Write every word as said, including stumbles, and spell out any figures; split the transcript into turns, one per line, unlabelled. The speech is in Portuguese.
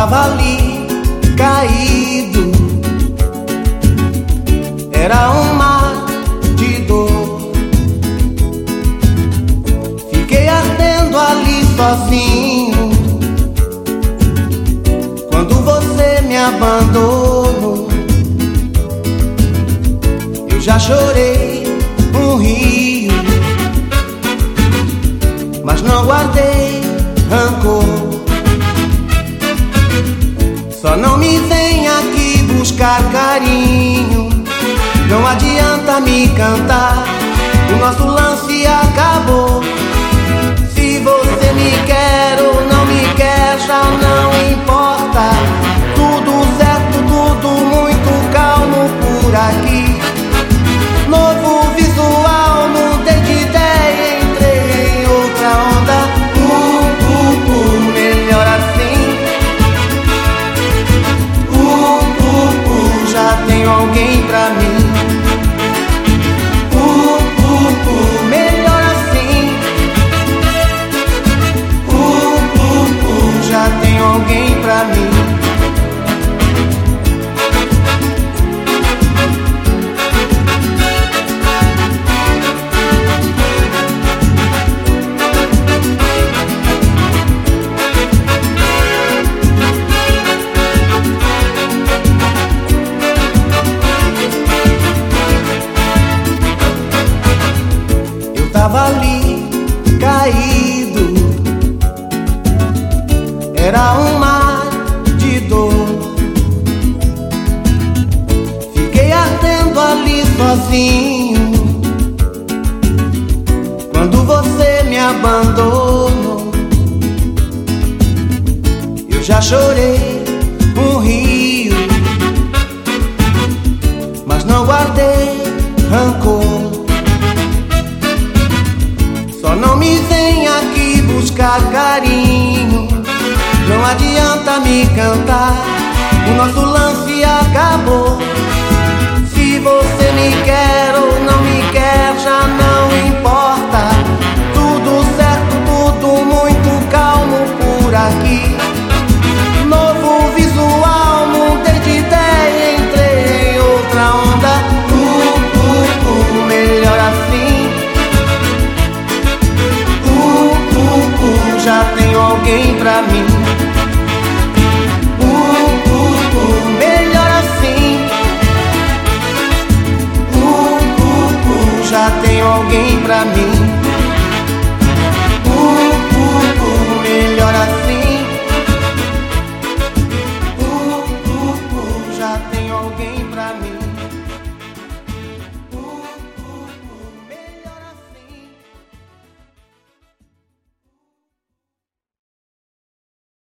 tava ali, caído. Era um mar de dor. Fiquei ardendo ali sozinho quando você me abandonou. Eu já chorei um rio, mas não guardei rancor. Só não me vem aqui buscar carinho, não adianta me cantar, o nosso lance acabou. Se você me quer ou não me quer, já não importa. Tudo certo, tudo muito calmo por aqui. Novo visual, mudei de ideia, entrei em outra onda. Uh, uh, uh, melhor assim. Uh, uh, uh, já tenho alguém pra mim. Uh, uh, uh, melhor assim. Uh, uh, uh, já tenho alguém pra mim. Tava ali, caído. Era um mar de dor. Fiquei ardendo ali sozinho quando você me abandonou. Eu já chorei um rio, mas não guardei rancor. Só não me vem aqui buscar carinho, não adianta me cantar, o nosso lance acabou. Se você me quer ou não me quer, já não importa. Tudo certo, tudo muito calmo por aqui. Novo visual, mudei de ideia, entrei em outra onda. Uh, uh, uh, melhor assim. Já tenho alguém pra mim.